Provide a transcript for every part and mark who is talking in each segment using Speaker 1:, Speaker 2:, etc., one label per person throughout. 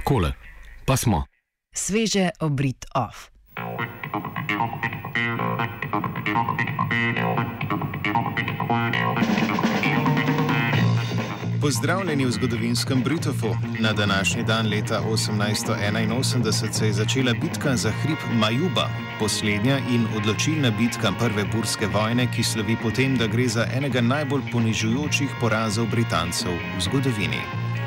Speaker 1: Takole, pa smo.
Speaker 2: Sveže obrit off.
Speaker 3: Pozdravljeni v zgodovinskem Britofu. Na današnji dan leta 1881 se je začela bitka za hrib Majuba, poslednja in odločilna bitka prve burske vojne, ki slovi po tem, da gre za enega najbolj ponižujočih porazov Britancev v zgodovini.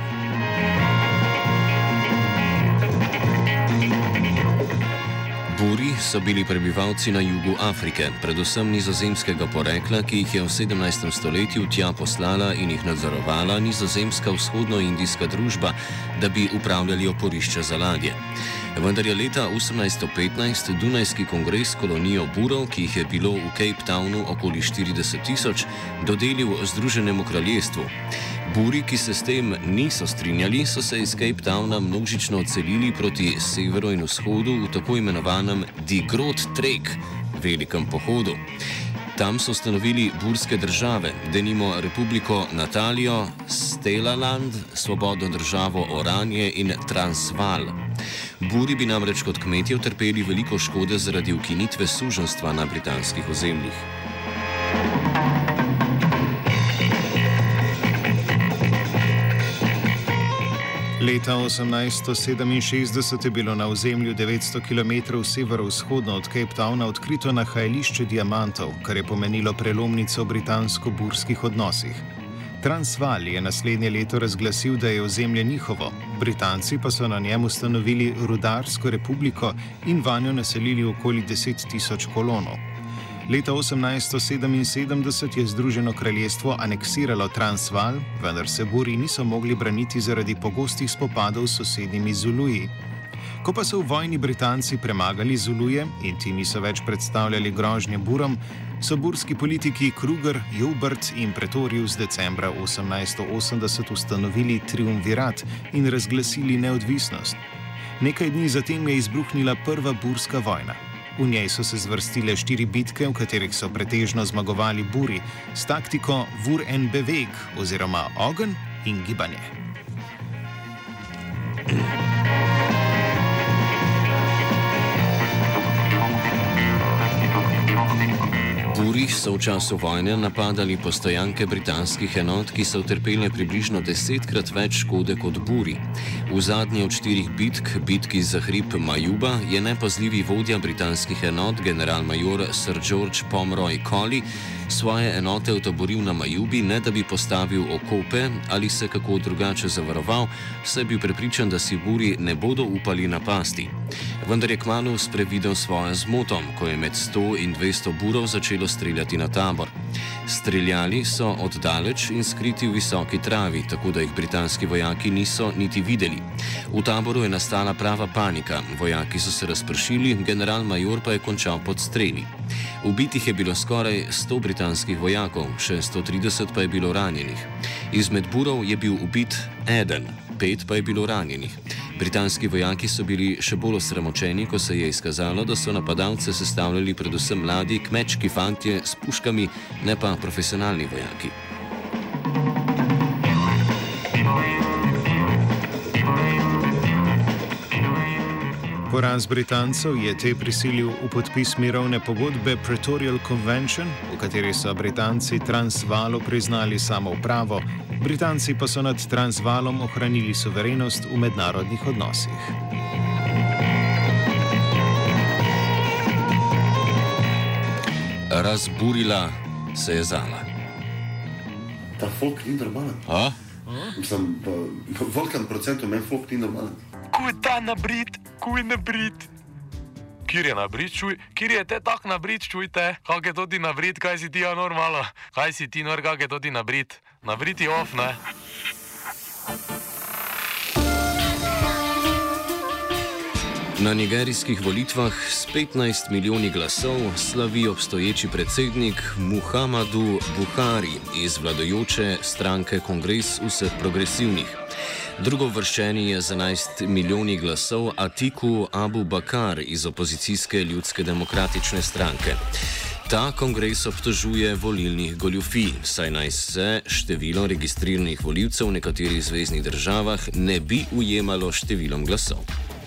Speaker 4: Buri so bili prebivalci na jugu Afrike, predvsem nizozemskega porekla, ki jih je v 17. stoletju tja poslala in jih nadzorovala nizozemska vzhodnoindijska družba, da bi upravljali oporišča za ladje. Vendar je leta 1815 Dunajski kongres kolonijo Burov, ki jih je bilo v Cape Townu okoli 40.000, dodelil Združenemu kraljestvu. Buri, ki se s tem niso strinjali, so se iz Cape Towna množično odselili proti severu in vzhodu v tako imenovanem Die Groot Trek, velikem pohodu. Tam so ustanovili burske države, denimo Republiko Natalijo, Stelaland, Svobodno državo Oranje in Transvaal. Buri bi namreč kot kmetje utrpeli veliko škode zaradi ukinitve suženjstva na britanskih ozemljih.
Speaker 3: Leta 1867 je bilo na ozemlju 900 km severovzhodno od Cape Towna odkrito nahajališče diamantov, kar je pomenilo prelomnico v britansko-burskih odnosih. Transvaal je naslednje leto razglasil, da je ozemlje njihovo, Britanci pa so na njem ustanovili rudarsko republiko in vanjo naselili okoli 10.000 kolonov. Leta 1877 je Združeno kraljestvo aneksiralo Transvaal, vendar se Buri niso mogli braniti zaradi pogostih spopadov s sosednjimi Zuluji. Ko pa so v vojni Britanci premagali Zuluje in ti niso več predstavljali grožnje Burom, so burski politiki Kruger, Joubert in Pretorius decembra 1880 ustanovili triumvirat in razglasili neodvisnost. Nekaj dni zatem je izbruhnila prva burska vojna. V njej so se zvrstile 4 bitke, v katerih so pretežno zmagovali Buri s taktiko Vur en Beweg oziroma ogenj in gibanje.
Speaker 4: Buri so v času vojne napadali postojanke britanskih enot, ki so utrpele približno 10-krat več škode kot Buri. V zadnji od 4 bitk, bitki za hrib Majuba, je nepazljivi vodja britanskih enot, generalmajor Sir George Pomeroy Colley, svoje enote utoboril na Majubi, ne da bi postavil okope ali se kako drugače zavaroval, saj je bil prepričan, da si Buri ne bodo upali napasti. Vendar je kmalu sprevidel svojo zmoto, ko je med 100 in 200 Burov začelo streljati na tabor. Streljali so oddaleč in skriti v visoki travi, tako da jih britanski vojaki niso niti videli. V taboru je nastala prava panika, vojaki so se razpršili, generalmajor pa je končal pod streli. Ubitih je bilo skoraj 100 britanskih vojakov, še 130 pa je bilo ranjenih. Izmed Burov je bil ubit eden, 5 pa je bilo ranjenih. Britanski vojaki so bili še bolj osramočeni, ko se je izkazalo, da so napadalce sestavljali predvsem mladi kmečki fantje s puškami, ne pa profesionalni vojaki.
Speaker 3: Poraz Britancev je te prisilil v podpis mirovne pogodbe Pretorial Convention, v kateri so Britanci Transvaalu priznali samoupravo, Britanci pa so nad Transvaalom ohranili suverenost v mednarodnih odnosih.
Speaker 4: Razburila se je Zala.
Speaker 5: Ta folk ni normalen.
Speaker 4: A?
Speaker 5: Mislim, velikan procent meni folk ni normalen.
Speaker 6: Kuj ta nabrit, kuj nabrit. Kjer je nabrit, čuj? Kjer je te tak nabrit, čujte? Kak je to ti nabrit, kaj si ti anormala? Kaj si ti nor, kak je to ti nabrit? Nabrit je off, ne?
Speaker 4: Na nigerijskih volitvah s 15 milijoni glasov slavi obstoječi predsednik Muhammadu Buhari iz vladajoče stranke Kongres vseh progresivnih. Drugovrščeni je z 11 milijoni glasov Atiku Abubakar iz opozicijske Ljudske demokratične stranke. Ta kongres obtožuje volilnih goljufij, saj naj se število registriranih volivcev v nekaterih zveznih državah ne bi ujemalo številom glasov.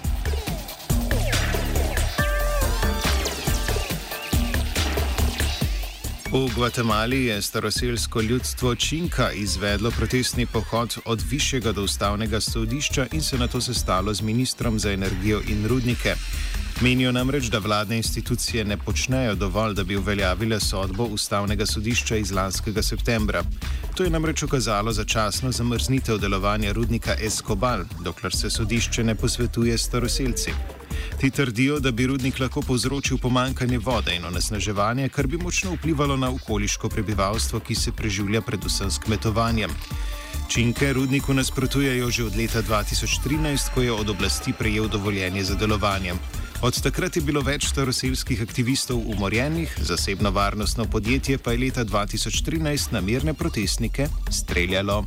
Speaker 3: V Gvatemali je staroselsko ljudstvo Činka izvedlo protestni pohod od višjega do ustavnega sodišča in se nato sestalo z ministrom za energijo in rudnike. Menijo namreč, da vladne institucije ne počnejo dovolj, da bi uveljavile sodbo ustavnega sodišča iz lanskega septembra. To je namreč ukazalo začasno zamrznitev delovanja rudnika Escobal, dokler se sodišče ne posvetuje s staroselci. Ti trdijo, da bi rudnik lahko povzročil pomanjkanje vode in onesnaževanje, kar bi močno vplivalo na okoliško prebivalstvo, ki se preživlja predvsem s kmetovanjem. Činke rudniku nasprotujejo že od leta 2013, ko je od oblasti prejel dovoljenje za delovanje. Od takrat je bilo več staroselskih aktivistov umorjenih, zasebno varnostno podjetje pa je leta 2013 na mirne protestnike streljalo.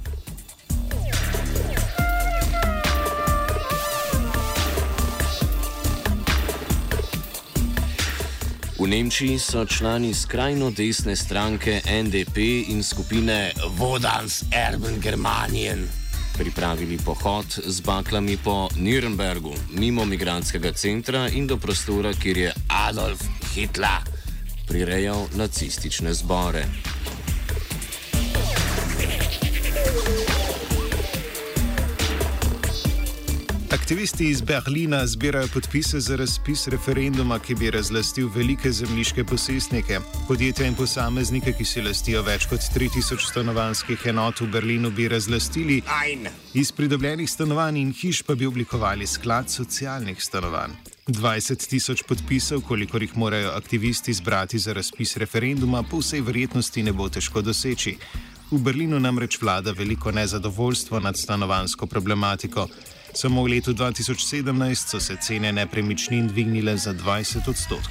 Speaker 4: V Nemčiji so člani skrajno desne stranke NDP in skupine Vodans Erben Germanien pripravili pohod z baklami po Nürnbergu, mimo migrantskega centra in do prostora, kjer je Adolf Hitler prirejal nacistične zbore.
Speaker 3: Aktivisti iz Berlina zbirajo podpise za razpis referenduma, ki bi razlastil velike zemljiške posestnike. Podjetja in posameznike, ki si lastijo več kot 3000 stanovanjskih enot v Berlinu, bi razlastili. Iz pridobljenih stanovanj in hiš pa bi oblikovali sklad socialnih stanovanj. 20 000 podpisov, kolikor jih morajo aktivisti zbrati za razpis referenduma, po vsej verjetnosti ne bo težko doseči. V Berlinu namreč vlada veliko nezadovoljstvo nad stanovanjsko problematiko. Samo v letu 2017 so se cene nepremičnin dvignile za 20%.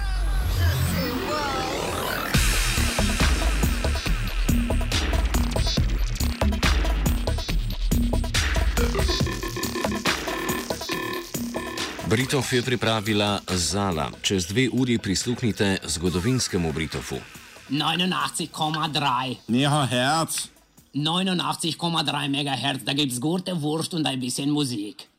Speaker 4: Britov je pripravila Zala. Čez 2 uri prisluhnite zgodovinskemu Britofu.
Speaker 1: 89,3.
Speaker 7: Megahertz.
Speaker 1: 89,3 MHz, da gibt's gute Wurst und ein bisschen Musik.